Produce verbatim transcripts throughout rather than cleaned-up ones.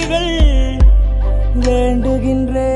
விழிகள் வேண்டுகின்றே.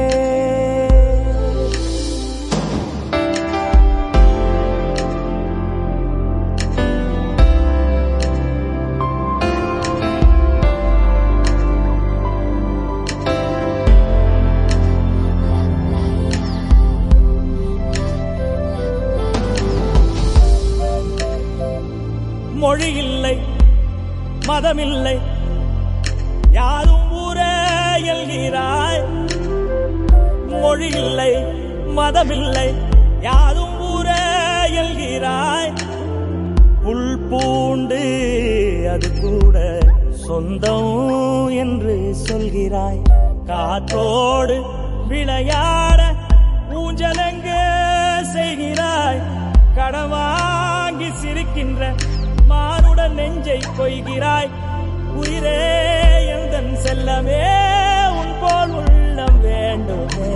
மொழி இல்லை, மதமில்லை, யாரும் ஊரே எல்கிறாய். மொழி இல்லை, மதமில்லை, யாரும் ஊரே எல்கிறாய். புல் பூண்டு அது கூட சொந்தம் என்று சொல்கிறாய். காற்றோடு விளையாட ஊஞ்சலங்க செய்கிறாய். கடவாங்கி சிரிக்கின்ற மானுடன் நெஞ்சை கொய்கிறாய். உயிரே எந்தன் செல்லமே உன் போல் உள்ளம் வேண்டுமே.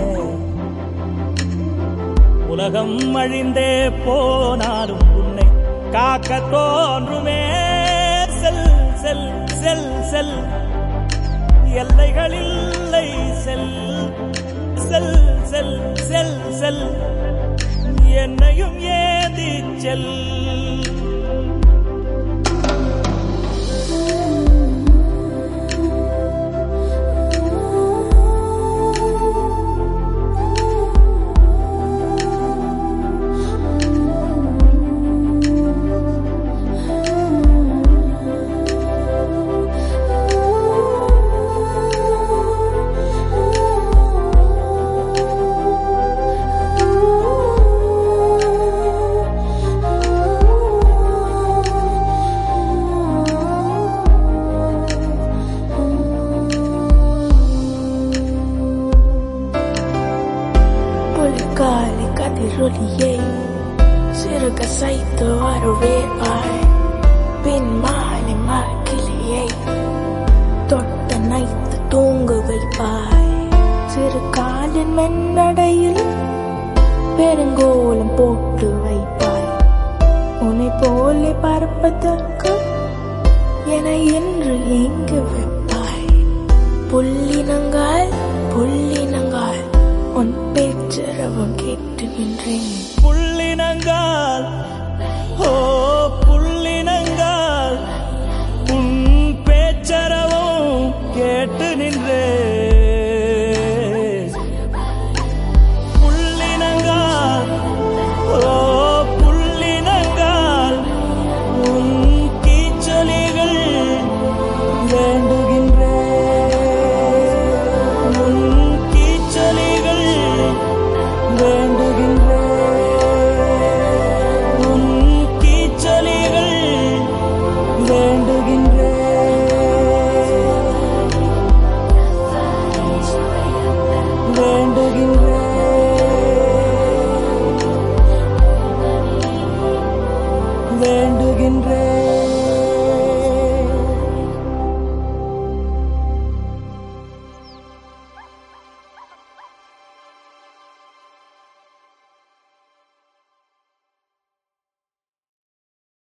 உலகம் அழிந்தே போனாலும் உன்னை காக்க தோன்றுமே. செல் செல் செல் செல், எல்லைகளில்லை செல். செல் செல் செல் செல், என்னையும் ஏந்தி செல். Kali kadiroliye, sirga saito arove ay, pin male makiliye, totta naittu thoonga vaipai, sirkalin mennadayil, perungolam pottu vaipai, unai pole parapatharkku, enai endru enga vaipai, pullinangal, pullinangal. உன் பேச்சரவம் கேட்டுகின்றேன். புள்ளினங்கால் ஓ